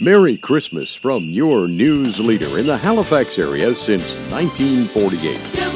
Merry Christmas from your news leader in the Halifax area since 1948.